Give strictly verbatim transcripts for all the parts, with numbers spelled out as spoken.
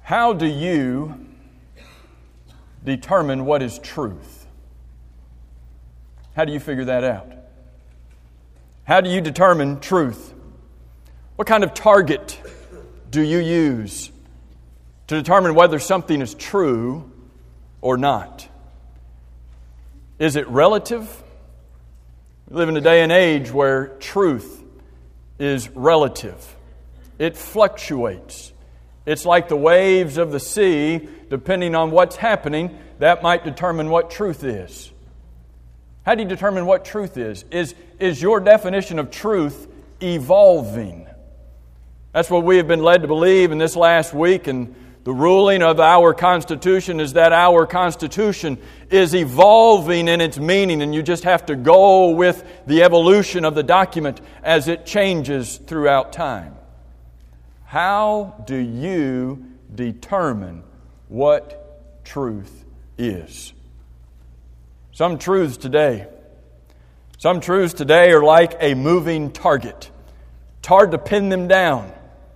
How do you determine what is truth? How do you figure that out? How do you determine truth? What kind of target do you use to determine whether something is true or not? Is it relative? We live in a day and age where truth is relative. It fluctuates. It's like the waves of the sea. Depending on what's happening, that might determine what truth is. How do you determine what truth is? Is, is your definition of truth evolving? That's what we have been led to believe in this last week, and the ruling of our Constitution is that our Constitution is evolving in its meaning, and you just have to go with the evolution of the document as it changes throughout time. How do you determine what truth is? Some truths today, some truths today are like a moving target. It's hard to pin them down.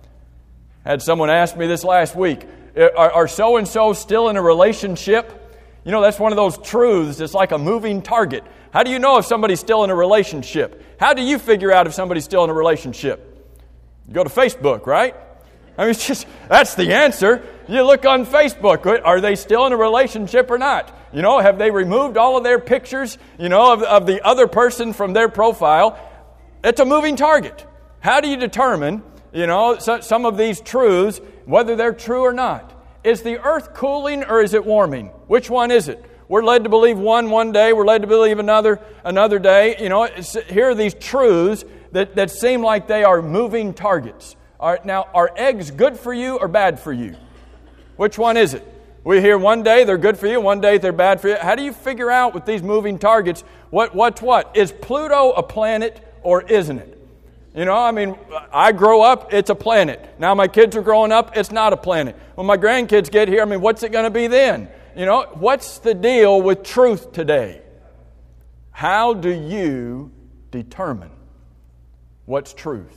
I had someone ask me this last week, are, are so-and-so still in a relationship? You know, that's one of those truths. It's like a moving target. How do you know if somebody's still in a relationship? How do you figure out if somebody's still in a relationship? You go to Facebook, right? I mean, it's just, that's the answer. You look on Facebook. Are they still in a relationship or not? You know, have they removed all of their pictures, you know, of, of the other person from their profile? It's a moving target. How do you determine, you know, so, some of these truths, whether they're true or not? Is the earth cooling or is it warming? Which one is it? We're led to believe one one day. We're led to believe another another day. You know, here are these truths that, that seem like they are moving targets. All right, now, are eggs good for you or bad for you? Which one is it? We hear one day they're good for you, one day they're bad for you. How do you figure out with these moving targets what what's what? Is Pluto a planet or isn't it? You know, I mean, I grow up, it's a planet. Now my kids are growing up, it's not a planet. When my grandkids get here, I mean, what's it going to be then? You know, what's the deal with truth today? How do you determine what's truth?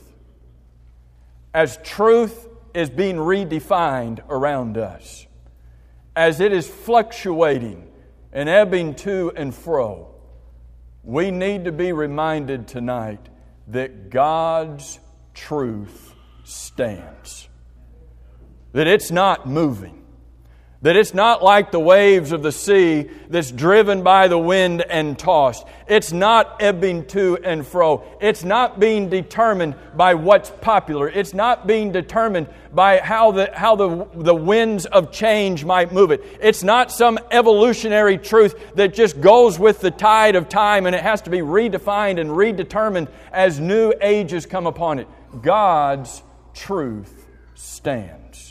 As truth is being redefined around us, as it is fluctuating and ebbing to and fro, we need to be reminded tonight that God's truth stands. That it's not moving. That it's not like the waves of the sea that's driven by the wind and tossed. It's not ebbing to and fro. It's not being determined by what's popular. It's not being determined by how the how the, the winds of change might move it. It's not some evolutionary truth that just goes with the tide of time and it has to be redefined and redetermined as new ages come upon it. God's truth stands.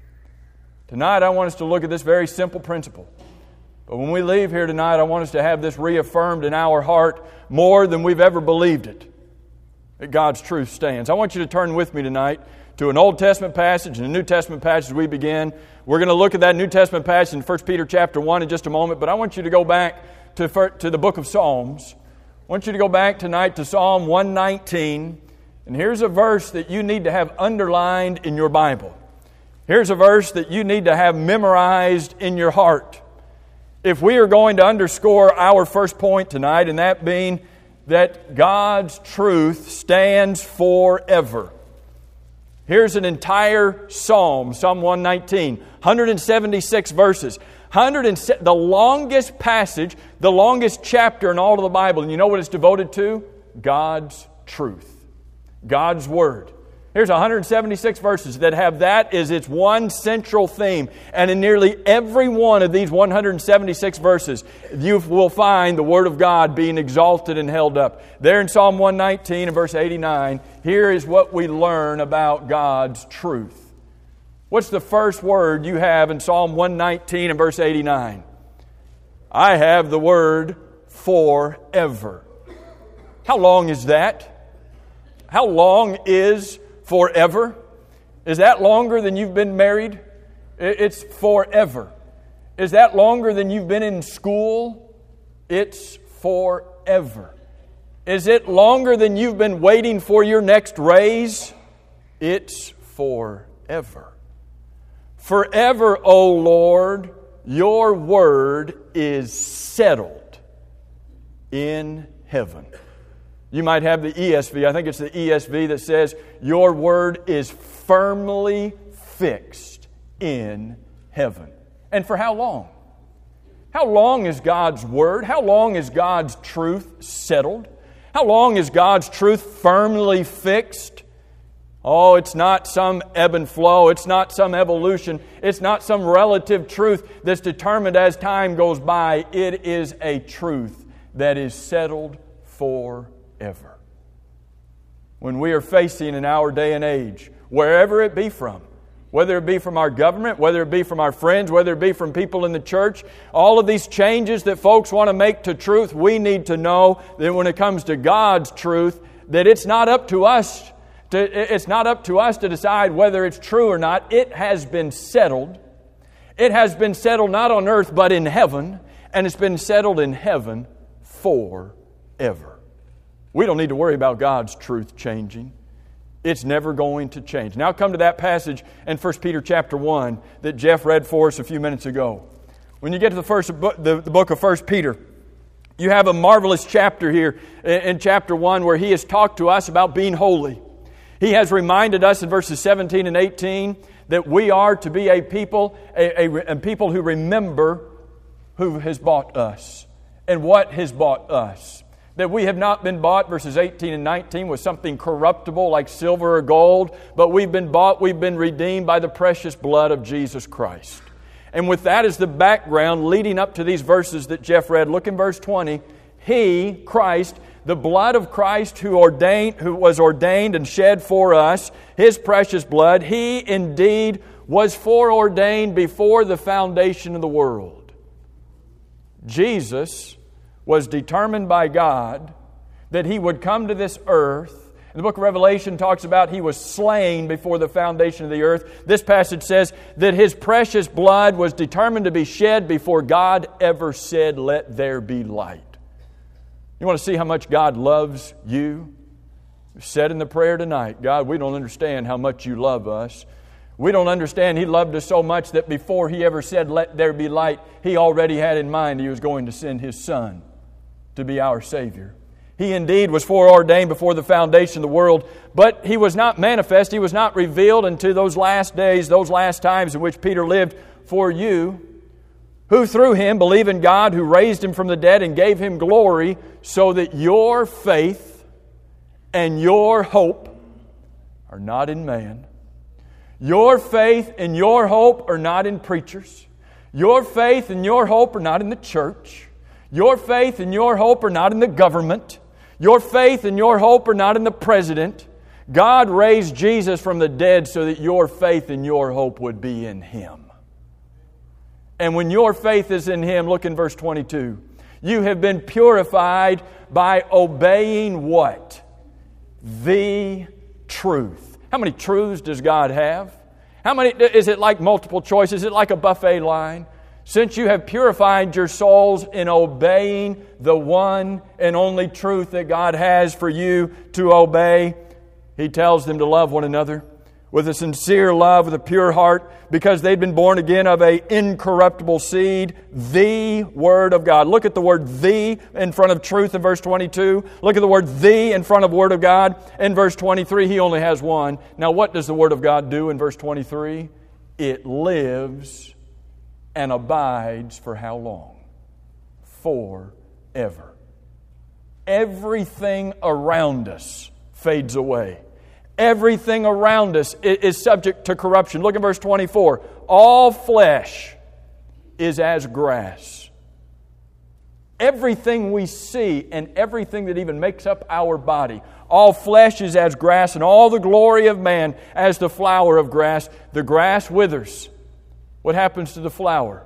Tonight, I want us to look at this very simple principle. But when we leave here tonight, I want us to have this reaffirmed in our heart more than we've ever believed it, that God's truth stands. I want you to turn with me tonight to an Old Testament passage and a New Testament passage as we begin. We're going to look at that New Testament passage in First Peter chapter one in just a moment, but I want you to go back to, to the book of Psalms. I want you to go back tonight to Psalm one nineteen, and here's a verse that you need to have underlined in your Bible. Here's a verse that you need to have memorized in your heart. If we are going to underscore our first point tonight, and that being that God's truth stands forever. Here's an entire psalm, Psalm one nineteen, one hundred seventy-six verses. one hundred the longest passage, the longest chapter in all of the Bible. And you know what it's devoted to? God's truth. God's Word. Here's one hundred seventy-six verses that have that as its one central theme. And in nearly every one of these one hundred seventy-six verses, you will find the Word of God being exalted and held up. There in Psalm one nineteen and verse eighty-nine, here is what we learn about God's truth. What's the first word you have in Psalm one nineteen and verse eighty-nine? I have the word forever. How long is that? How long is forever? Is that longer than you've been married? It's forever. Is that longer than you've been in school? It's forever. Is it longer than you've been waiting for your next raise? It's forever. Forever, O Lord, your word is settled in heaven. You might have the E S V. I think it's the E S V that says, your word is firmly fixed in heaven. And for how long? How long is God's word? How long is God's truth settled? How long is God's truth firmly fixed? Oh, it's not some ebb and flow. It's not some evolution. It's not some relative truth that's determined as time goes by. It is a truth that is settled forever. When we are facing in our day and age, wherever it be from, whether it be from our government, whether it be from our friends, whether it be from people in the church, all of these changes that folks want to make to truth, we need to know that when it comes to God's truth, that it's not up to us to, it's not up to us to decide whether it's true or not. It has been settled. It has been settled not on earth but in heaven, and it's been settled in heaven forever. We don't need to worry about God's truth changing. It's never going to change. Now come to that passage in First Peter chapter one that Jeff read for us a few minutes ago. When you get to the first book, the, the book of First Peter, you have a marvelous chapter here in, in chapter one where he has talked to us about being holy. He has reminded us in verses seventeen and eighteen that we are to be a people, a, a, a people who remember who has bought us and what has bought us. That we have not been bought, verses eighteen and nineteen, with something corruptible like silver or gold, but we've been bought, we've been redeemed by the precious blood of Jesus Christ. And with that as the background leading up to these verses that Jeff read, look in verse twenty. He, Christ, the blood of Christ who ordained, who was ordained and shed for us, His precious blood, He indeed was foreordained before the foundation of the world. Jesus was determined by God that He would come to this earth. The book of Revelation talks about He was slain before the foundation of the earth. This passage says that His precious blood was determined to be shed before God ever said, "Let there be light." You want to see how much God loves you? We said in the prayer tonight, God, we don't understand how much You love us. We don't understand He loved us so much that before He ever said, "Let there be light," He already had in mind He was going to send His Son to be our Savior. He indeed was foreordained before the foundation of the world, but He was not manifest, He was not revealed until those last days, those last times in which Peter lived, for you, who through Him believe in God, who raised Him from the dead and gave Him glory, so that your faith and your hope are not in man. Your faith and your hope are not in preachers. Your faith and your hope are not in the church. Your faith and your hope are not in the government. Your faith and your hope are not in the president. God raised Jesus from the dead so that your faith and your hope would be in Him. And when your faith is in Him, look in verse twenty-two. You have been purified by obeying what? The truth. How many truths does God have? How many? Is it like multiple choice? Is it like a buffet line? Since you have purified your souls in obeying the one and only truth that God has for you to obey, He tells them to love one another with a sincere love, with a pure heart, because they've been born again of an incorruptible seed, the Word of God. Look at the word "the" in front of truth in verse twenty-two. Look at the word "the" in front of Word of God in verse twenty-three. He only has one. Now what does the Word of God do in verse twenty-three? It lives and abides for how long? Forever. Everything around us fades away. Everything around us is subject to corruption. Look at verse twenty-four. All flesh is as grass. Everything we see and everything that even makes up our body, all flesh is as grass, and all the glory of man as the flower of grass. The grass withers. What happens to the flower?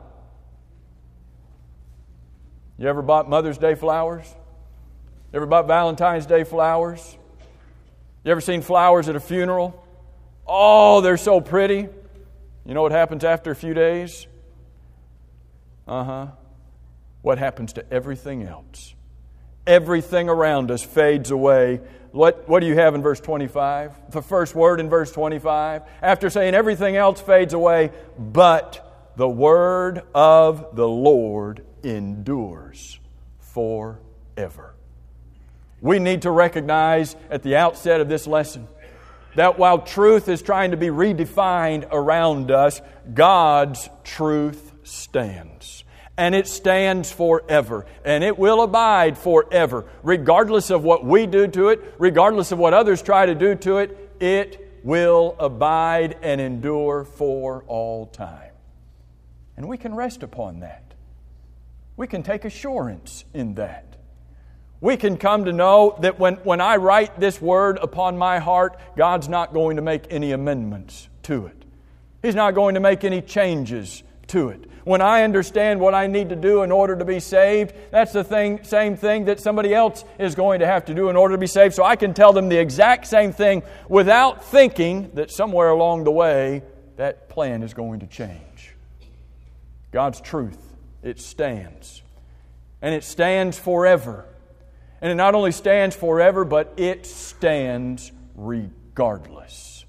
You ever bought Mother's Day flowers? You ever bought Valentine's Day flowers? You ever seen flowers at a funeral? Oh, they're so pretty. You know what happens after a few days? Uh-huh. What happens to everything else? everything around us fades away. What, what do you have in verse twenty-five? The first word in verse twenty-five. After saying everything else fades away, but the word of the Lord endures forever. We need to recognize at the outset of this lesson that while truth is trying to be redefined around us, God's truth stands. And it stands forever. And it will abide forever. Regardless of what we do to it, regardless of what others try to do to it, it will abide and endure for all time. And we can rest upon that. We can take assurance in that. We can come to know that when, when I write this word upon my heart, God's not going to make any amendments to it. He's not going to make any changes to it. When I understand what I need to do in order to be saved, that's the thing, same thing that somebody else is going to have to do in order to be saved. So I can tell them the exact same thing without thinking that somewhere along the way that plan is going to change. God's truth, it stands. And it stands forever. And it not only stands forever, but it stands regardless.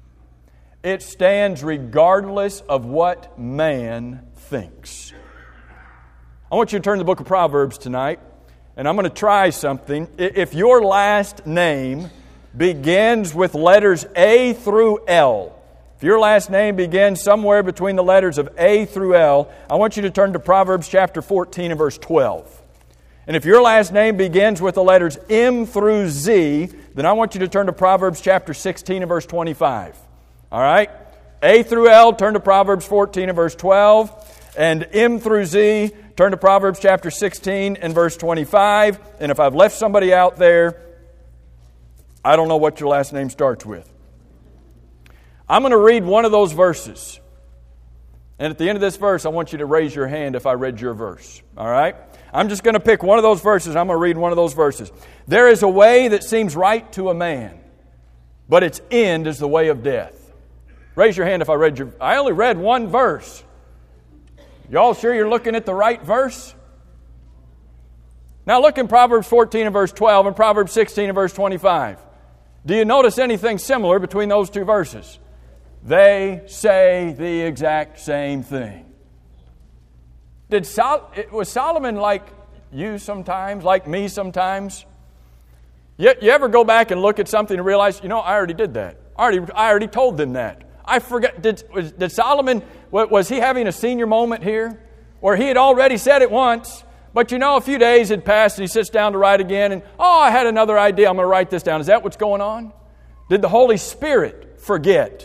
It stands regardless of what man thinks. I want you to turn to the book of Proverbs tonight, and I'm going to try something. If your last name begins with letters A through L, if your last name begins somewhere between the letters of A through L, I want you to turn to Proverbs chapter fourteen and verse twelve. And if your last name begins with the letters M through Z, then I want you to turn to Proverbs chapter sixteen and verse twenty-five. All right? A through L, turn to Proverbs fourteen and verse twelve. And M through Z, turn to Proverbs chapter sixteen and verse twenty-five. And if I've left somebody out there, I don't know what your last name starts with. I'm going to read one of those verses. And at the end of this verse, I want you to raise your hand if I read your verse. All right? I'm just going to pick one of those verses. I'm going to read one of those verses. There is a way that seems right to a man, but its end is the way of death. Raise your hand if I read your... I only read one verse. Y'all sure you're looking at the right verse? Now look in Proverbs fourteen and verse twelve and Proverbs sixteen and verse twenty-five. Do you notice anything similar between those two verses? They say the exact same thing. Did Sol- was Solomon like you sometimes, like me sometimes? You, you ever go back and look at something and realize, you know, I already did that. I already, I already told them that. I forgot. Did, was, did Solomon, was he having a senior moment here? Or he had already said it once, but you know, a few days had passed and he sits down to write again and, oh, I had another idea. I'm going to write this down. Is that what's going on? Did the Holy Spirit forget?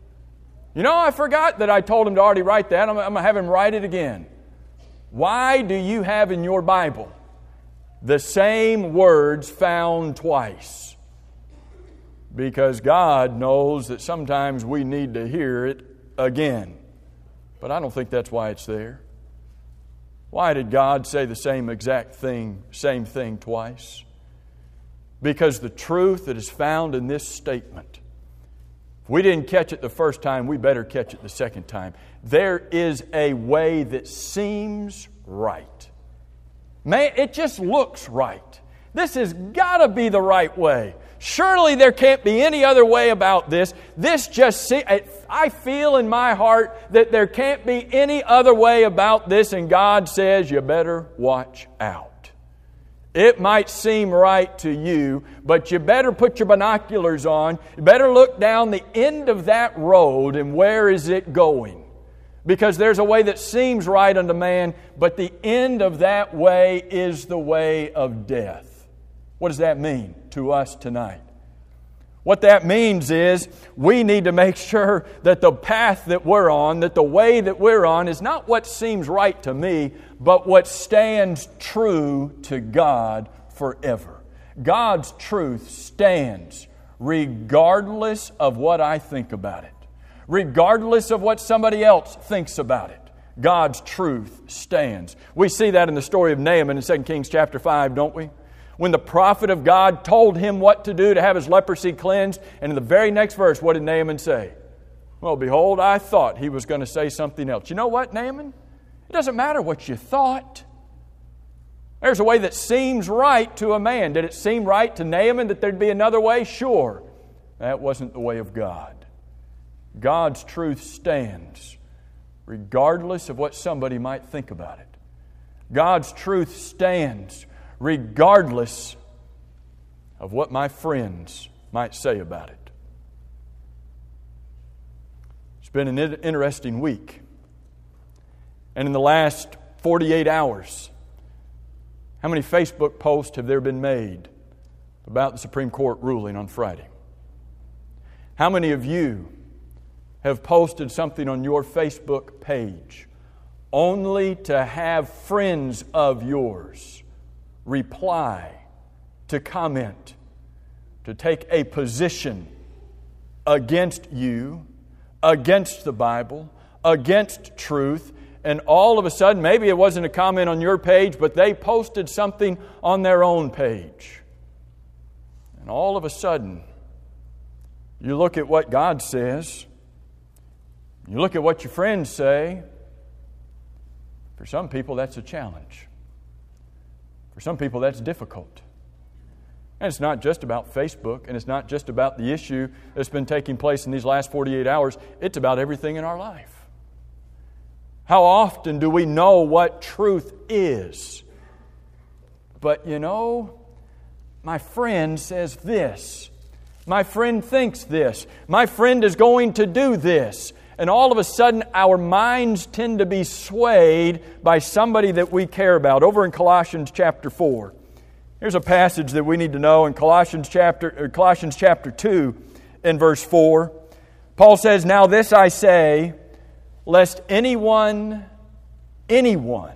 You know, I forgot that I told him to already write that. I'm, I'm going to have him write it again. Why do you have in your Bible the same words found twice? Because God knows that sometimes we need to hear it again. But I don't think that's why it's there. Why did God say the same exact thing, same thing twice? Because the truth that is found in this statement, if we didn't catch it the first time, we better catch it the second time. There is a way that seems right. Man, it just looks right. This has got to be the right way. Surely there can't be any other way about this. This just, see, I feel in my heart that there can't be any other way about this, and God says you better watch out. It might seem right to you, but you better put your binoculars on. You better look down the end of that road, and where is it going? Because there's a way that seems right unto man, but the end of that way is the way of death. What does that mean to us tonight? What that means is we need to make sure that the path that we're on, that the way that we're on is not what seems right to me, but what stands true to God forever. God's truth stands regardless of what I think about it. Regardless of what somebody else thinks about it. God's truth stands. We see that in the story of Naaman in Second Kings chapter five, don't we? When the prophet of God told him what to do to have his leprosy cleansed, and in the very next verse, what did Naaman say? Well, behold, I thought he was going to say something else. You know what, Naaman? It doesn't matter what you thought. There's a way that seems right to a man. Did it seem right to Naaman that there'd be another way? Sure. That wasn't the way of God. God's truth stands regardless of what somebody might think about it. God's truth stands regardless of what my friends might say about it. It's been an interesting week. And in the last forty-eight hours, how many Facebook posts have there been made about the Supreme Court ruling on Friday? How many of you have posted something on your Facebook page only to have friends of yours reply, to comment, to take a position against you, against the Bible, against truth, and all of a sudden, maybe it wasn't a comment on your page, but they posted something on their own page. And all of a sudden, you look at what God says, you look at what your friends say. For some people, that's a challenge. For some people, that's difficult. And it's not just about Facebook, and it's not just about the issue that's been taking place in these last forty-eight hours. It's about everything in our life. How often do we know what truth is? But you know, my friend says this. My friend thinks this. My friend is going to do this. And all of a sudden, our minds tend to be swayed by somebody that we care about. Over in Colossians chapter four. Here's a passage that we need to know in Colossians chapter, Colossians chapter two in verse four. Paul says, "Now this I say, lest anyone, anyone,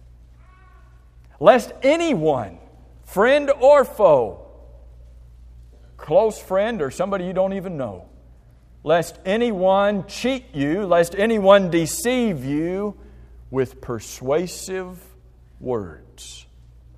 lest anyone, friend or foe, close friend or somebody you don't even know, lest anyone cheat you, lest anyone deceive you with persuasive words."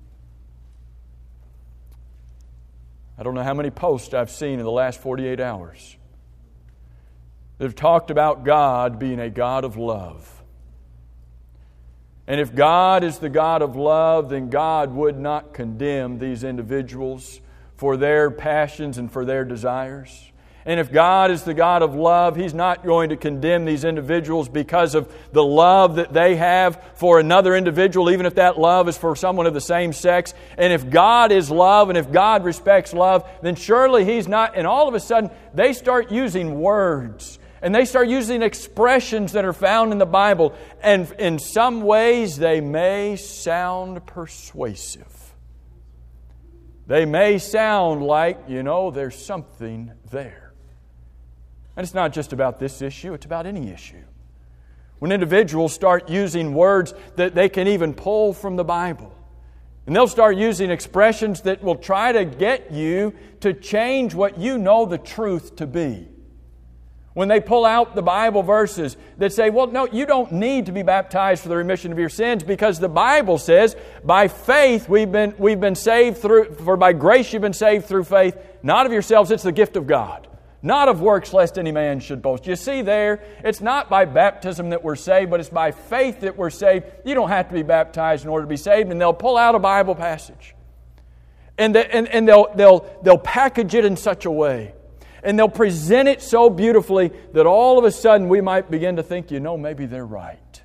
I don't know how many posts I've seen in the last forty-eight hours that have talked about God being a God of love. And if God is the God of love, then God would not condemn these individuals for their passions and for their desires. And if God is the God of love, He's not going to condemn these individuals because of the love that they have for another individual, even if that love is for someone of the same sex. And if God is love and if God respects love, then surely He's not. And all of a sudden, they start using words and they start using expressions that are found in the Bible. And in some ways, they may sound persuasive. They may sound like, you know, there's something there. And it's not just about this issue, it's about any issue. When individuals start using words that they can even pull from the Bible, and they'll start using expressions that will try to get you to change what you know the truth to be. When they pull out the Bible verses that say, well, no, you don't need to be baptized for the remission of your sins because the Bible says, by faith we've been, we've been saved through, for by grace you've been saved through faith, not of yourselves, it's the gift of God. Not of works, lest any man should boast. You see there, it's not by baptism that we're saved, but it's by faith that we're saved. You don't have to be baptized in order to be saved. And they'll pull out a Bible passage. And, the, and, and they'll, they'll, they'll package it in such a way. And they'll present it so beautifully that all of a sudden we might begin to think, you know, maybe they're right.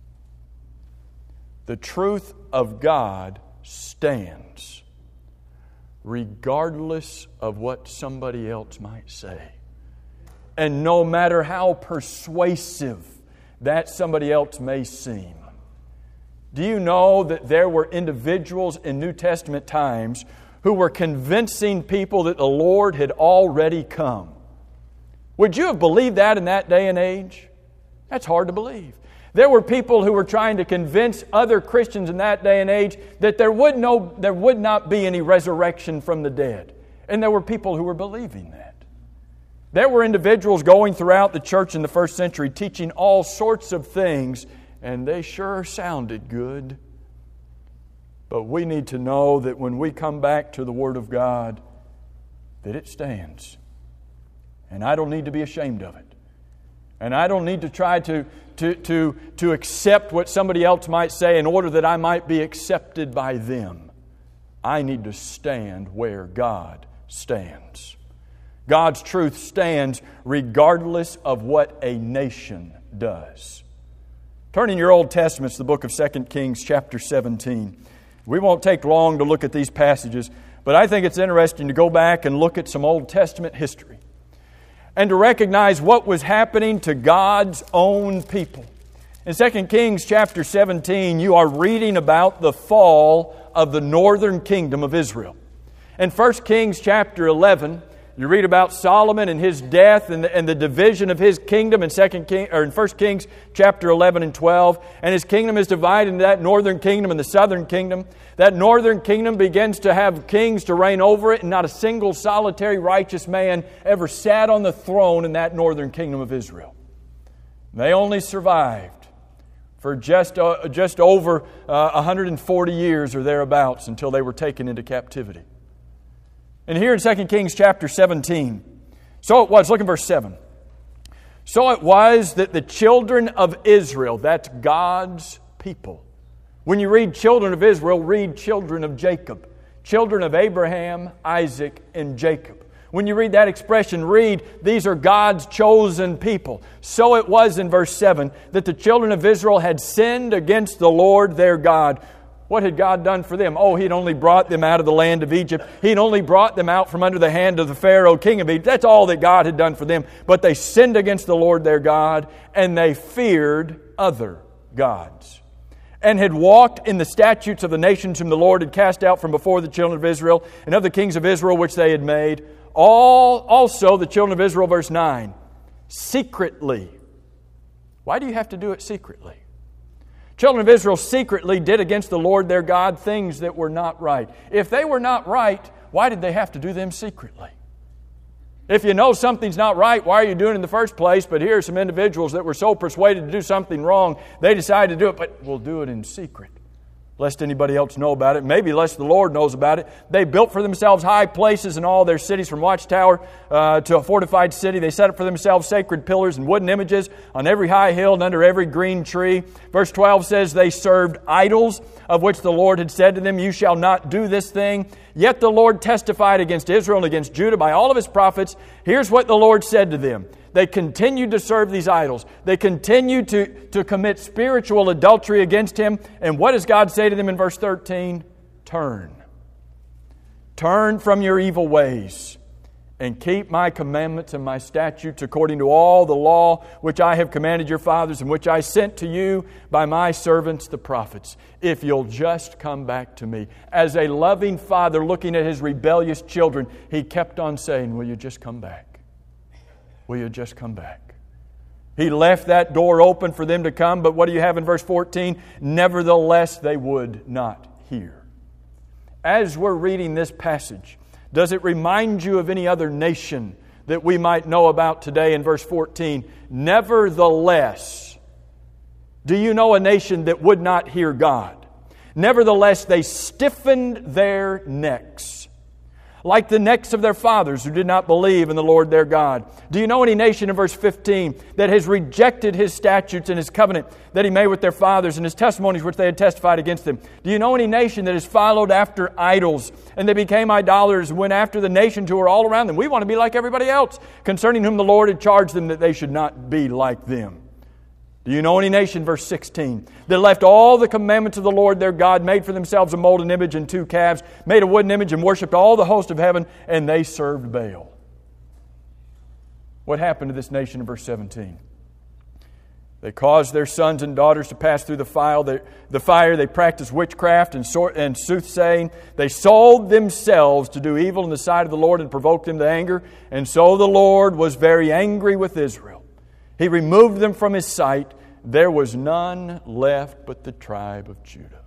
The truth of God stands regardless of what somebody else might say. And no matter how persuasive that somebody else may seem. Do you know that there were individuals in New Testament times who were convincing people that the Lord had already come? Would you have believed that in that day and age? That's hard to believe. There were people who were trying to convince other Christians in that day and age that there would no, there would not be any resurrection from the dead. And there were people who were believing that. There were individuals going throughout the church in the first century teaching all sorts of things, and they sure sounded good. But we need to know that when we come back to the Word of God, that it stands. And I don't need to be ashamed of it. And I don't need to try to, to, to, to accept what somebody else might say in order that I might be accepted by them. I need to stand where God stands. God's truth stands regardless of what a nation does. Turn in your Old Testament to the book of Second Kings chapter seventeen. We won't take long to look at these passages, but I think it's interesting to go back and look at some Old Testament history and to recognize what was happening to God's own people. In Second Kings chapter seventeen, you are reading about the fall of the northern kingdom of Israel. In First Kings chapter eleven, you read about Solomon and his death and the, and the division of his kingdom in Second King or in First Kings chapter eleven and twelve. And his kingdom is divided into that northern kingdom and the southern kingdom. That northern kingdom begins to have kings to reign over it, and not a single solitary righteous man ever sat on the throne in that northern kingdom of Israel. They only survived for just uh, just over uh, one hundred forty years or thereabouts until they were taken into captivity. And here in Second Kings chapter seventeen, so it was, look in verse seven. So it was that the children of Israel, that's God's people. When you read children of Israel, read children of Jacob. Children of Abraham, Isaac, and Jacob. When you read that expression, read, these are God's chosen people. So it was in verse seven that the children of Israel had sinned against the Lord their God. What had God done for them? Oh, He'd only brought them out of the land of Egypt. He'd only brought them out from under the hand of the Pharaoh, king of Egypt. That's all that God had done for them. But they sinned against the Lord their God, and they feared other gods, and had walked in the statutes of the nations whom the Lord had cast out from before the children of Israel, and of the kings of Israel which they had made. All also the children of Israel, verse nine, secretly. Why do you have to do it secretly? Children of Israel secretly did against the Lord their God things that were not right. If they were not right, why did they have to do them secretly? If you know something's not right, why are you doing it in the first place? But here are some individuals that were so persuaded to do something wrong, they decided to do it, but we'll do it in secret, lest anybody else know about it, maybe lest the Lord knows about it. They built for themselves high places in all their cities, from watchtower uh, to a fortified city. They set up for themselves sacred pillars and wooden images on every high hill and under every green tree. Verse twelve says they served idols, of which the Lord had said to them, you shall not do this thing. Yet the Lord testified against Israel and against Judah by all of His prophets. Here's what the Lord said to them. They continued to serve these idols. They continued to, to commit spiritual adultery against Him. And what does God say to them in verse thirteen? Turn. Turn from your evil ways and keep my commandments and my statutes according to all the law which I have commanded your fathers and which I sent to you by my servants the prophets. If you'll just come back to me. As a loving father looking at his rebellious children, He kept on saying, will you just come back? Will you just come back? He left that door open for them to come, but what do you have in verse fourteen? Nevertheless, they would not hear. As we're reading this passage, does it remind you of any other nation that we might know about today in verse fourteen? Nevertheless, do you know a nation that would not hear God? Nevertheless, they stiffened their necks, like the necks of their fathers who did not believe in the Lord their God. Do you know any nation in verse fifteen that has rejected His statutes and His covenant that He made with their fathers and His testimonies which they had testified against them? Do you know any nation that has followed after idols and they became idolaters and went after the nations who are all around them? We want to be like everybody else, concerning whom the Lord had charged them that they should not be like them. Do you know any nation, verse sixteen, that left all the commandments of the Lord their God, made for themselves a molten image and two calves, made a wooden image and worshipped all the host of heaven, and they served Baal? What happened to this nation in verse seventeen? They caused their sons and daughters to pass through the fire. They, the fire. They practiced witchcraft and, sort, and soothsaying. They sold themselves to do evil in the sight of the Lord and provoked Him to anger. And so the Lord was very angry with Israel. He removed them from His sight. There was none left but the tribe of Judah.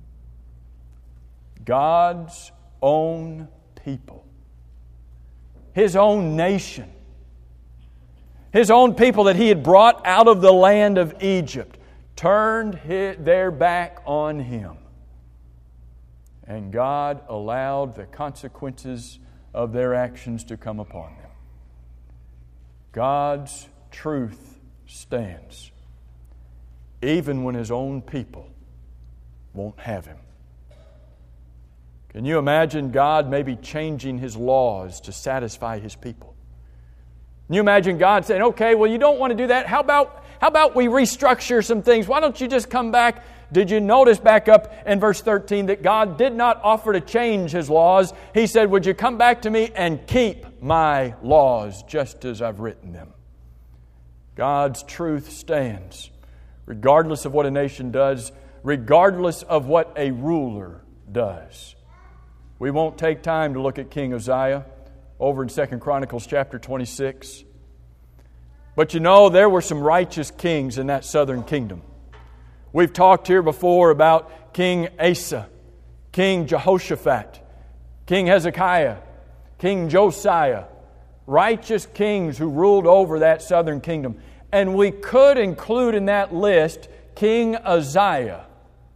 God's own people. His own nation. His own people that He had brought out of the land of Egypt turned their back on Him. And God allowed the consequences of their actions to come upon them. God's truth stands. even when His own people won't have Him. Can you imagine God maybe changing His laws to satisfy His people? Can you imagine God saying, okay, well, you don't want to do that. How about, how about we restructure some things? Why don't you just come back? Did you notice back up in verse thirteen that God did not offer to change His laws? He said, would you come back to me and keep my laws just as I've written them? God's truth stands, regardless of what a nation does, regardless of what a ruler does. We won't take time to look at King Uzziah over in Second Chronicles chapter twenty-six. But you know, there were some righteous kings in that southern kingdom. We've talked here before about King Asa, King Jehoshaphat, King Hezekiah, King Josiah, righteous kings who ruled over that southern kingdom. And we could include in that list King Uzziah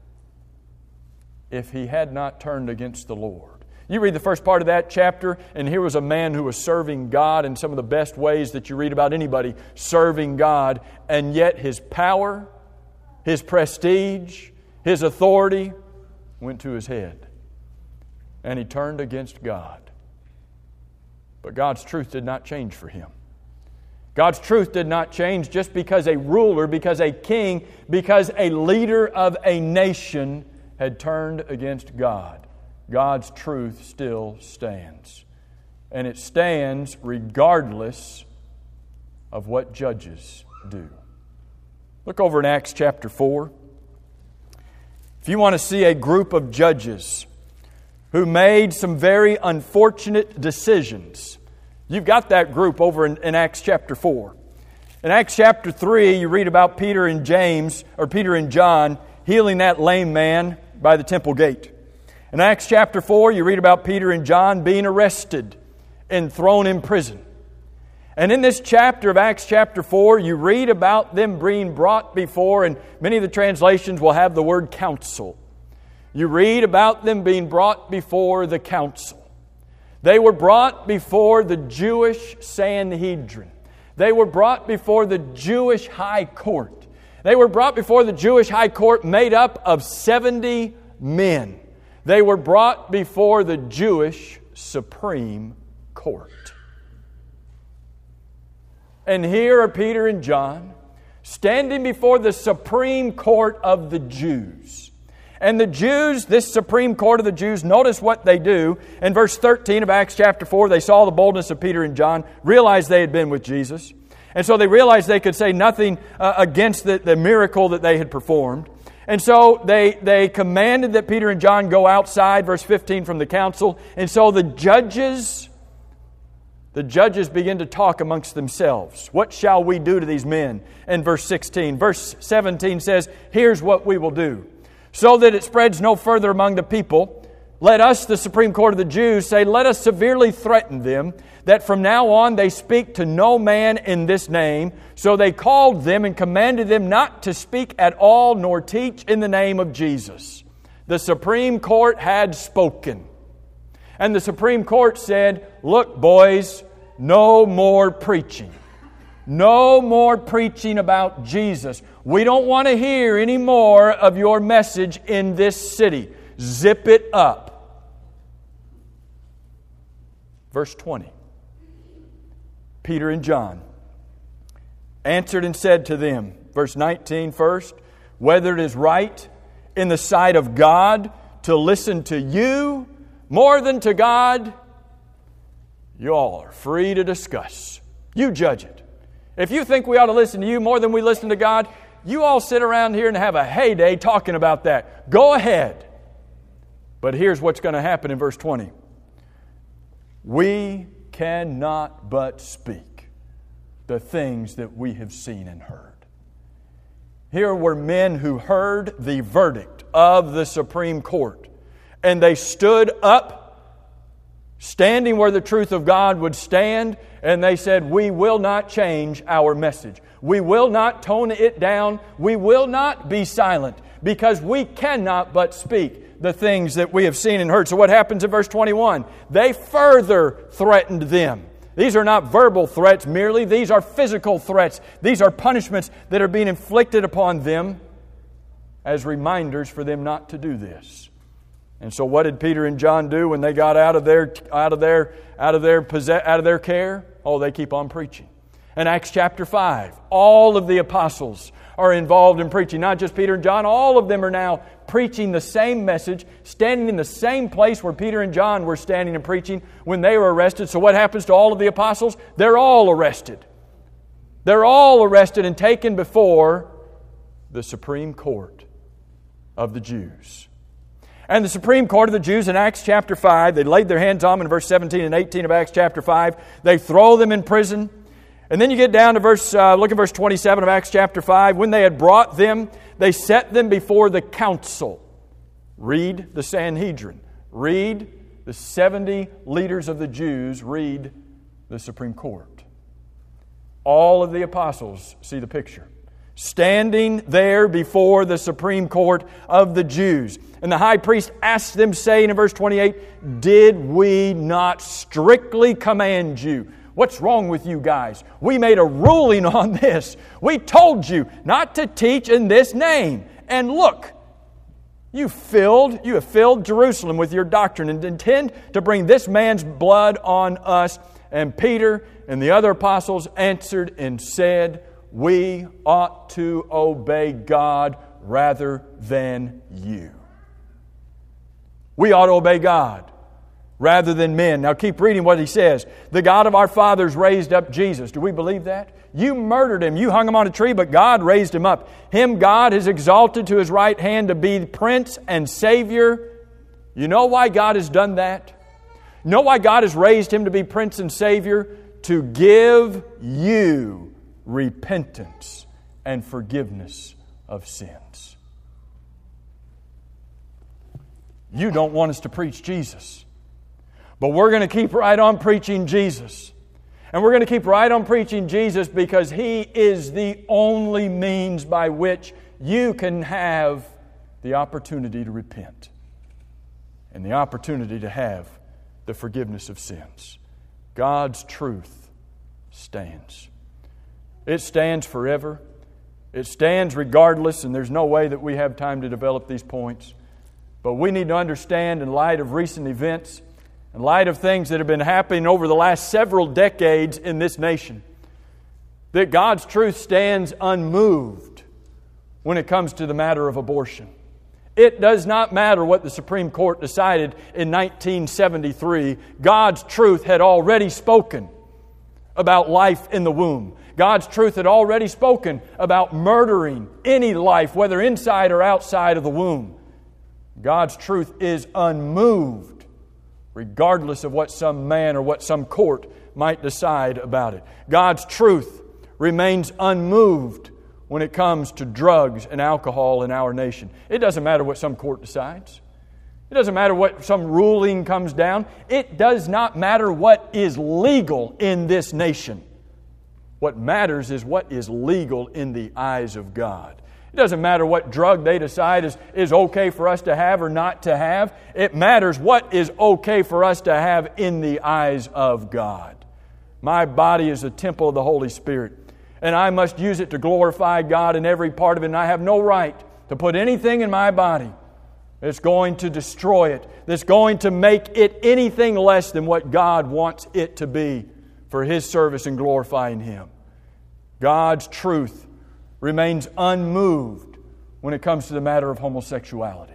if he had not turned against the Lord. You read the first part of that chapter, and here was a man who was serving God in some of the best ways that you read about anybody serving God, and yet his power, his prestige, his authority went to his head. And he turned against God. But God's truth did not change for him. God's truth did not change just because a ruler, because a king, because a leader of a nation had turned against God. God's truth still stands. And it stands regardless of what judges do. Look over in Acts chapter four. If you want to see a group of judges who made some very unfortunate decisions, you've got that group over in, in Acts chapter four. In Acts chapter three, you read about Peter and James, or Peter and John, healing that lame man by the temple gate. In Acts chapter four, you read about Peter and John being arrested and thrown in prison. And in this chapter of Acts chapter four, you read about them being brought before, and many of the translations will have the word council. You read about them being brought before the council. They were brought before the Jewish Sanhedrin. They were brought before the Jewish high court. They were brought before the Jewish high court made up of seventy men. They were brought before the Jewish Supreme Court. And here are Peter and John standing before the Supreme Court of the Jews. And the Jews, this Supreme Court of the Jews, notice what they do. In verse thirteen of Acts chapter four, they saw the boldness of Peter and John, realized they had been with Jesus. And so they realized they could say nothing uh, against the, the miracle that they had performed. And so they, they commanded that Peter and John go outside, verse fifteen, from the council. And so the judges, the judges begin to talk amongst themselves. What shall we do to these men? In verse sixteen. Verse seventeen says, here's what we will do. So that it spreads no further among the people, let us, the Supreme Court of the Jews, say, let us severely threaten them, that from now on they speak to no man in this name. So they called them and commanded them not to speak at all, nor teach in the name of Jesus. The Supreme Court had spoken. And the Supreme Court said, look, boys, no more preaching. No more preaching about Jesus. We don't want to hear any more of your message in this city. Zip it up. Verse twenty. Peter and John answered and said to them, verse nineteen first, whether it is right in the sight of God to listen to you more than to God, you all are free to discuss. You judge it. If you think we ought to listen to you more than we listen to God, you all sit around here and have a heyday talking about that. Go ahead. But here's what's going to happen in verse twenty. We cannot but speak the things that we have seen and heard. Here were men who heard the verdict of the Supreme Court, and they stood up, standing where the truth of God would stand, and they said, we will not change our message. We will not tone it down. We will not be silent, because we cannot but speak the things that we have seen and heard. So what happens in verse twenty-one? They further threatened them. These are not verbal threats merely. These are physical threats. These are punishments that are being inflicted upon them. as reminders for them not to do this. And so what did Peter and John do when they got out of their out of their out of their out of their care? Oh, they keep on preaching. In Acts chapter five, all of the apostles are involved in preaching. Not just Peter and John, all of them are now preaching the same message, standing in the same place where Peter and John were standing and preaching when they were arrested. So what happens to all of the apostles? They're all arrested. They're all arrested and taken before the Supreme Court of the Jews. And the Supreme Court of the Jews in Acts chapter five, they laid their hands on them in verse seventeen and eighteen of Acts chapter five. They throw them in prison. And then you get down to verse, uh, look at verse twenty-seven of Acts chapter five. When they had brought them, they set them before the council. Read the Sanhedrin. Read the seventy leaders of the Jews. Read the Supreme Court. All of the apostles see the picture. Standing there before the Supreme Court of the Jews. And the high priest asked them, saying in verse twenty-eight, "Did we not strictly command you?" What's wrong with you guys? We made a ruling on this. We told you not to teach in this name. And look, you filled, you have filled Jerusalem with your doctrine and intend to bring this man's blood on us. And Peter and the other apostles answered and said, "We ought to obey God rather than you." We ought to obey God rather than men. Now keep reading what he says. "The God of our fathers raised up Jesus." Do we believe that? You murdered Him. You hung Him on a tree, but God raised Him up. Him God has exalted to His right hand to be Prince and Savior. You know why God has done that? You know why God has raised Him to be Prince and Savior? To give you repentance and forgiveness of sins. You don't want us to preach Jesus. But we're going to keep right on preaching Jesus. And we're going to keep right on preaching Jesus because He is the only means by which you can have the opportunity to repent and the opportunity to have the forgiveness of sins. God's truth stands. It stands forever. It stands regardless, and there's no way that we have time to develop these points. But we need to understand, in light of recent events, in light of things that have been happening over the last several decades in this nation, that God's truth stands unmoved when it comes to the matter of abortion. It does not matter what the Supreme Court decided in nineteen seventy-three. God's truth had already spoken about life in the womb. God's truth had already spoken about murdering any life, whether inside or outside of the womb. God's truth is unmoved, regardless of what some man or what some court might decide about it. God's truth remains unmoved when it comes to drugs and alcohol in our nation. It doesn't matter what some court decides. It doesn't matter what some ruling comes down. It does not matter what is legal in this nation. What matters is what is legal in the eyes of God. It doesn't matter what drug they decide is, is okay for us to have or not to have. It matters what is okay for us to have in the eyes of God. My body is a temple of the Holy Spirit, and I must use it to glorify God in every part of it, and I have no right to put anything in my body that's going to destroy it, that's going to make it anything less than what God wants it to be for His service and glorifying Him. God's truth remains unmoved when it comes to the matter of homosexuality.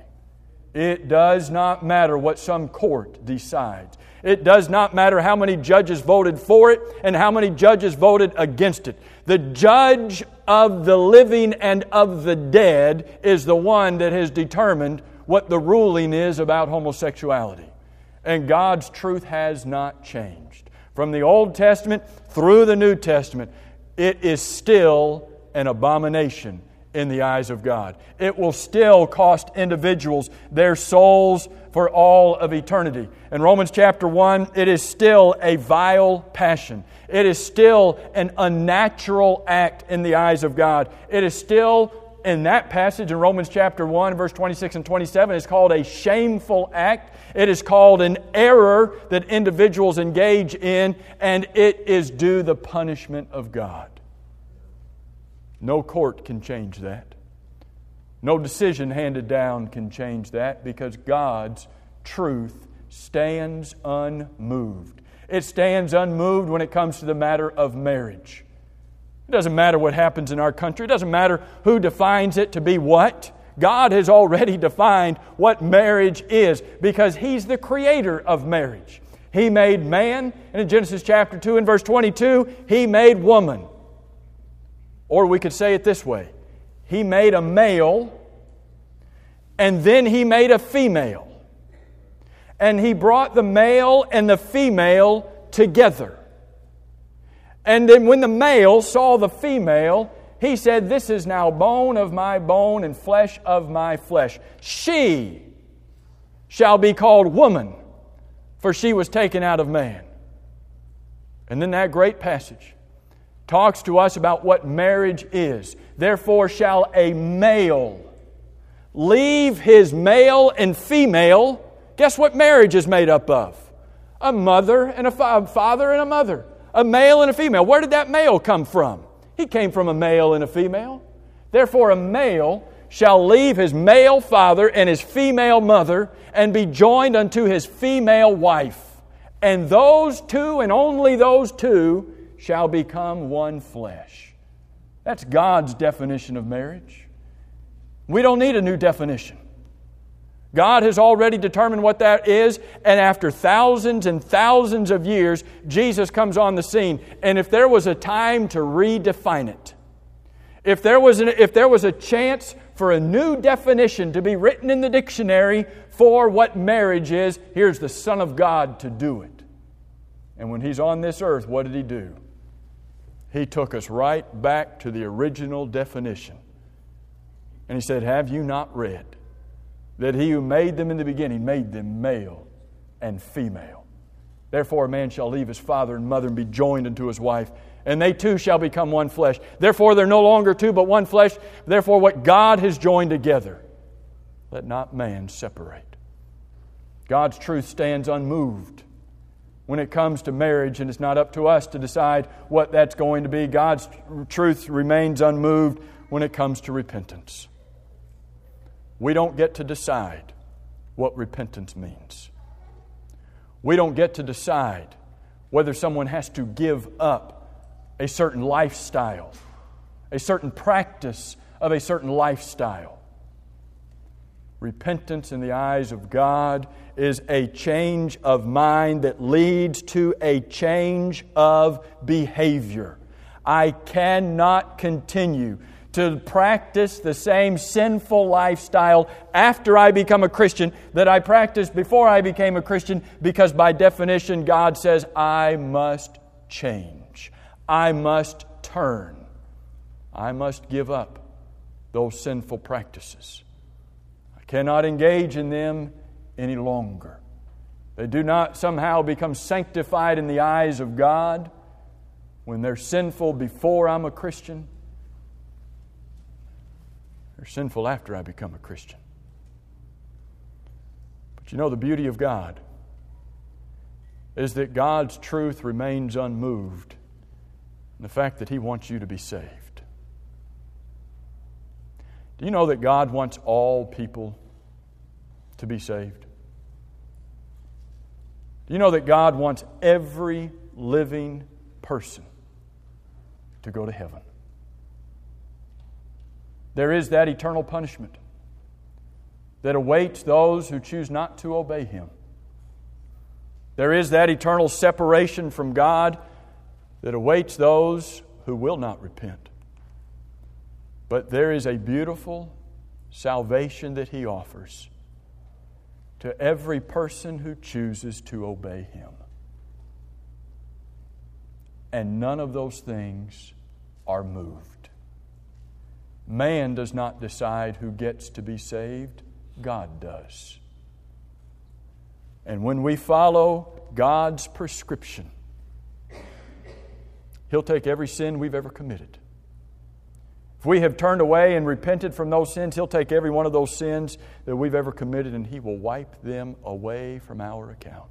It does not matter what some court decides. It does not matter how many judges voted for it and how many judges voted against it. The judge of the living and of the dead is the one that has determined what the ruling is about homosexuality. And God's truth has not changed. From the Old Testament through the New Testament, it is still an abomination in the eyes of God. It will still cost individuals their souls for all of eternity. In Romans chapter one, it is still a vile passion. It is still an unnatural act in the eyes of God. It is still, in that passage in Romans chapter one, verse twenty-six and twenty-seven, is called a shameful act. It is called an error that individuals engage in, and it is due the punishment of God. No court can change that. No decision handed down can change that, because God's truth stands unmoved. It stands unmoved when it comes to the matter of marriage. It doesn't matter what happens in our country. It doesn't matter who defines it to be what. God has already defined what marriage is, because He's the creator of marriage. He made man, and in Genesis chapter two and verse twenty-two, He made woman. Or we could say it this way: He made a male, and then He made a female. And He brought the male and the female together. And then when the male saw the female, he said, "This is now bone of my bone and flesh of my flesh. She shall be called woman, for she was taken out of man." And then that great passage talks to us about what marriage is. "Therefore shall a male leave his male and female." Guess what marriage is made up of? A mother and a fa- father and a mother. A male and a female. Where did that male come from? He came from a male and a female. "Therefore a male shall leave his male father and his female mother, and be joined unto his female wife. And those two, and only those two, shall become one flesh." That's God's definition of marriage. We don't need a new definition. God has already determined what that is, and after thousands and thousands of years, Jesus comes on the scene. And if there was a time to redefine it, if there was an, if there was a chance for a new definition to be written in the dictionary for what marriage is, here's the Son of God to do it. And when He's on this earth, what did He do? He took us right back to the original definition. And He said, "Have you not read that He who made them in the beginning made them male and female? Therefore a man shall leave his father and mother and be joined unto his wife, and they two shall become one flesh. Therefore they're no longer two but one flesh. Therefore what God has joined together, let not man separate." God's truth stands unmoved when it comes to marriage, and it's not up to us to decide what that's going to be. God's truth remains unmoved when it comes to repentance. We don't get to decide what repentance means. We don't get to decide whether someone has to give up a certain lifestyle, a certain practice of a certain lifestyle. Repentance in the eyes of God is a change of mind that leads to a change of behavior. I cannot continue to practice the same sinful lifestyle after I become a Christian that I practiced before I became a Christian, because by definition God says I must change. I must turn. I must give up those sinful practices. I cannot engage in them any longer. They do not somehow become sanctified in the eyes of God when they're sinful before I'm a Christian. They're sinful after I become a Christian. But you know, the beauty of God is that God's truth remains unmoved in the fact that He wants you to be saved. Do you know that God wants all people to be saved? Do you know that God wants every living person to go to heaven? There is that eternal punishment that awaits those who choose not to obey Him. There is that eternal separation from God that awaits those who will not repent. But there is a beautiful salvation that He offers to every person who chooses to obey Him. And none of those things are moved. Man does not decide who gets to be saved. God does. And when we follow God's prescription, He'll take every sin we've ever committed. If we have turned away and repented from those sins, He'll take every one of those sins that we've ever committed and He will wipe them away from our account.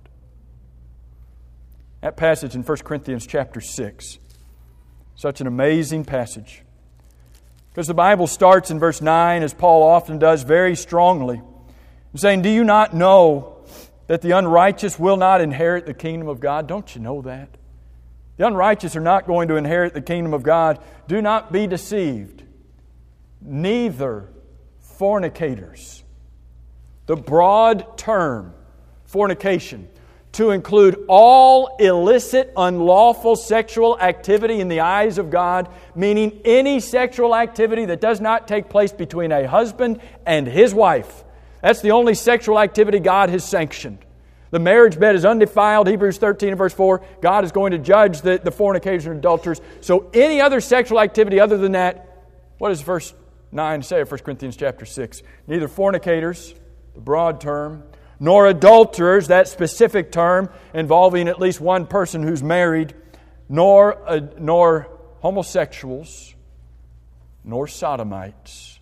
That passage in First Corinthians chapter six, such an amazing passage. Because the Bible starts in verse nine, as Paul often does, very strongly, saying, do you not know that the unrighteous will not inherit the kingdom of God? Don't you know that? The unrighteous are not going to inherit the kingdom of God. Do not be deceived. Neither fornicators. The broad term, fornication, to include all illicit, unlawful sexual activity in the eyes of God, meaning any sexual activity that does not take place between a husband and his wife. That's the only sexual activity God has sanctioned. The marriage bed is undefiled, Hebrews thirteen and verse four. God is going to judge the, the fornicators and adulterers. So any other sexual activity other than that, what does verse nine say of First Corinthians chapter six? Neither fornicators, the broad term, nor adulterers, that specific term involving at least one person who's married, nor, uh, nor homosexuals, nor sodomites.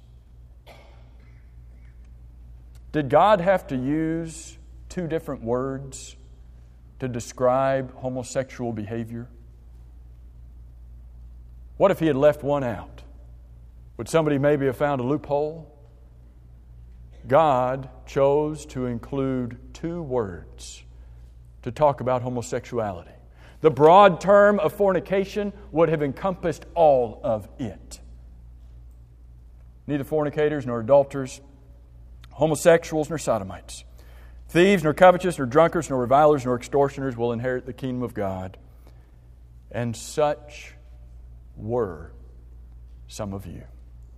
Did God have to use two different words to describe homosexual behavior? What if He had left one out? Would somebody maybe have found a loophole? God chose to include two words to talk about homosexuality. The broad term of fornication would have encompassed all of it. Neither fornicators nor adulterers, homosexuals nor sodomites, thieves nor covetous nor drunkards nor revilers nor extortioners will inherit the kingdom of God. And such were some of you.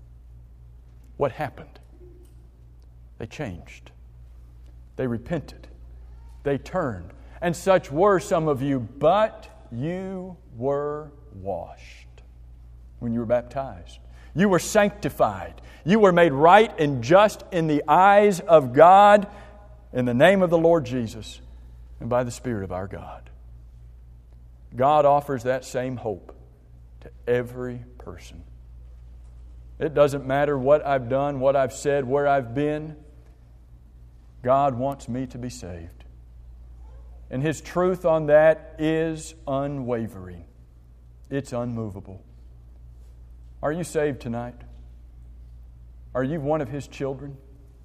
What happened? They changed. They repented. They turned. And such were some of you, but you were washed when you were baptized. You were sanctified. You were made right and just in the eyes of God in the name of the Lord Jesus and by the Spirit of our God. God offers that same hope to every person. It doesn't matter what I've done, what I've said, where I've been. God wants me to be saved. And His truth on that is unwavering. It's unmovable. Are you saved tonight? Are you one of His children?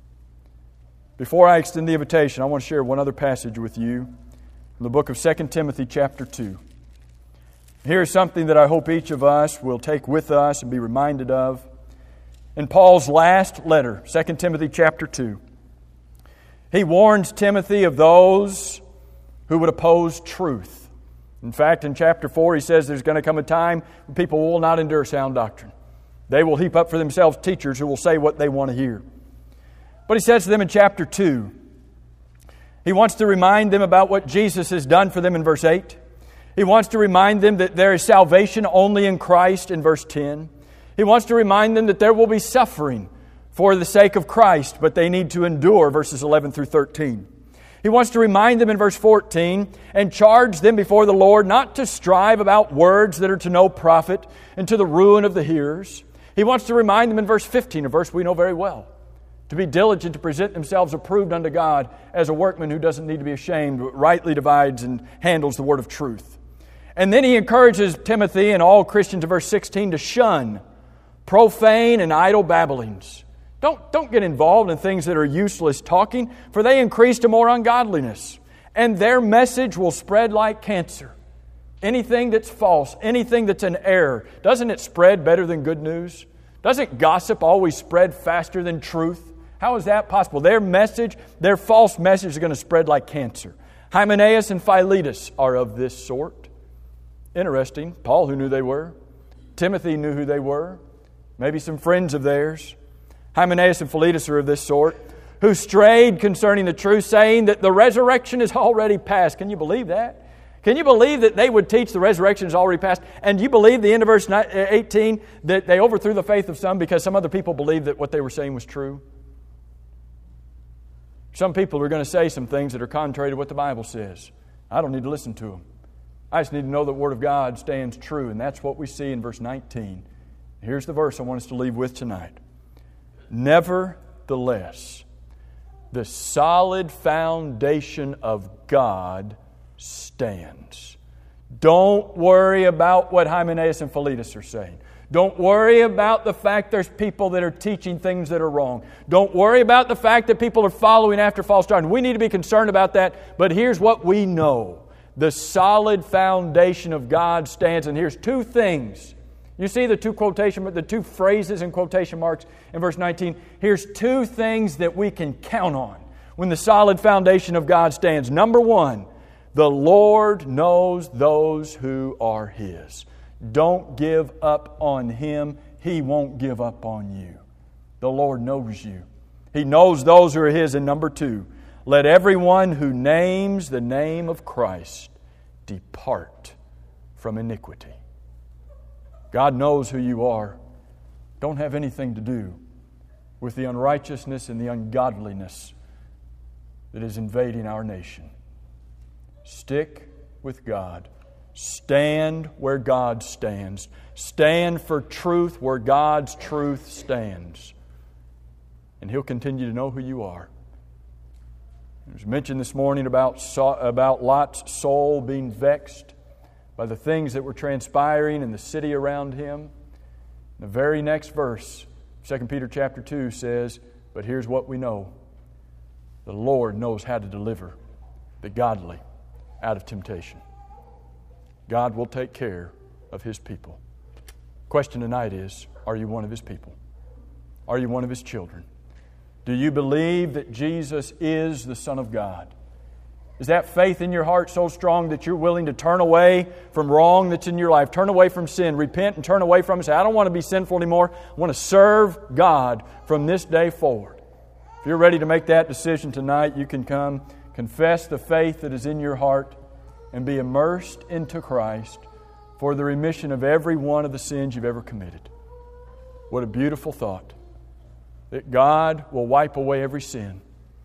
Before I extend the invitation, I want to share one other passage with you in the book of Second Timothy chapter two. Here is something that I hope each of us will take with us and be reminded of. In Paul's last letter, Second Timothy chapter two, he warns Timothy of those who would oppose truth. In fact, in chapter four, he says there's going to come a time when people will not endure sound doctrine. They will heap up for themselves teachers who will say what they want to hear. But he says to them in chapter two, he wants to remind them about what Jesus has done for them in verse eight. He wants to remind them that there is salvation only in Christ in verse ten. He wants to remind them that there will be suffering for the sake of Christ, but they need to endure, verses eleven through thirteen. He wants to remind them in verse fourteen and charge them before the Lord not to strive about words that are to no profit and to the ruin of the hearers. He wants to remind them in verse fifteen, a verse we know very well, to be diligent to present themselves approved unto God as a workman who doesn't need to be ashamed, but rightly divides and handles the word of truth. And then he encourages Timothy and all Christians in verse sixteen to shun profane and idle babblings. Don't, don't get involved in things that are useless talking, for they increase to more ungodliness. And their message will spread like cancer. Anything that's false, anything that's an error, doesn't it spread better than good news? Doesn't gossip always spread faster than truth? How is that possible? Their message, their false message is going to spread like cancer. Hymenaeus and Philetus are of this sort. Interesting. Paul, who knew they were. Timothy knew who they were. Maybe some friends of theirs. Hymenaeus and Philetus are of this sort, who strayed concerning the truth, saying that the resurrection is already past. Can you believe that? Can you believe that they would teach the resurrection is already past? And you believe the end of verse eighteen, that they overthrew the faith of some because some other people believed that what they were saying was true? Some people are going to say some things that are contrary to what the Bible says. I don't need to listen to them. I just need to know the Word of God stands true. And that's what we see in verse nineteen. Here's the verse I want us to leave with tonight. Nevertheless, the solid foundation of God stands. Don't worry about what Hymenaeus and Philetus are saying. Don't worry about the fact there's people that are teaching things that are wrong. Don't worry about the fact that people are following after false doctrine. We need to be concerned about that. But here's what we know. The solid foundation of God stands. And here's two things. You see the two quotation, the two phrases in quotation marks in verse nineteen. Here's two things that we can count on when the solid foundation of God stands. Number one, the Lord knows those who are His. Don't give up on Him. He won't give up on you. The Lord knows you. He knows those who are His. And number two, let everyone who names the name of Christ depart from iniquity. God knows who you are. Don't have anything to do with the unrighteousness and the ungodliness that is invading our nation. Stick with God. Stand where God stands. Stand for truth where God's truth stands. And He'll continue to know who you are. It was mentioned this morning about, about Lot's soul being vexed by the things that were transpiring in the city around him. The very next verse, Second Peter chapter two says, but here's what we know. The Lord knows how to deliver the godly out of temptation. God will take care of His people. Question tonight is, are you one of His people? Are you one of His children? Do you believe that Jesus is the Son of God? Is that faith in your heart so strong that you're willing to turn away from wrong that's in your life? Turn away from sin. Repent and turn away from it. Say, I don't want to be sinful anymore. I want to serve God from this day forward. If you're ready to make that decision tonight, you can come, confess the faith that is in your heart, and be immersed into Christ for the remission of every one of the sins you've ever committed. What a beautiful thought, that God will wipe away every sin.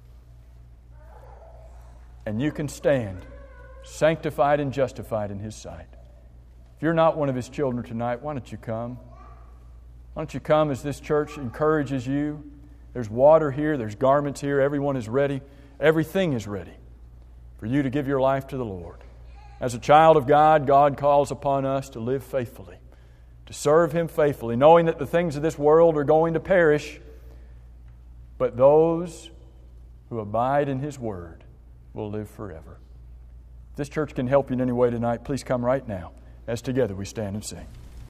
And you can stand sanctified and justified in His sight. If you're not one of His children tonight, why don't you come? Why don't you come as this church encourages you? There's water here, there's garments here, everyone is ready. Everything is ready for you to give your life to the Lord. As a child of God, God calls upon us to live faithfully, to serve Him faithfully, knowing that the things of this world are going to perish, but those who abide in His Word will live forever. If this church can help you in any way tonight, please come right now as together we stand and sing.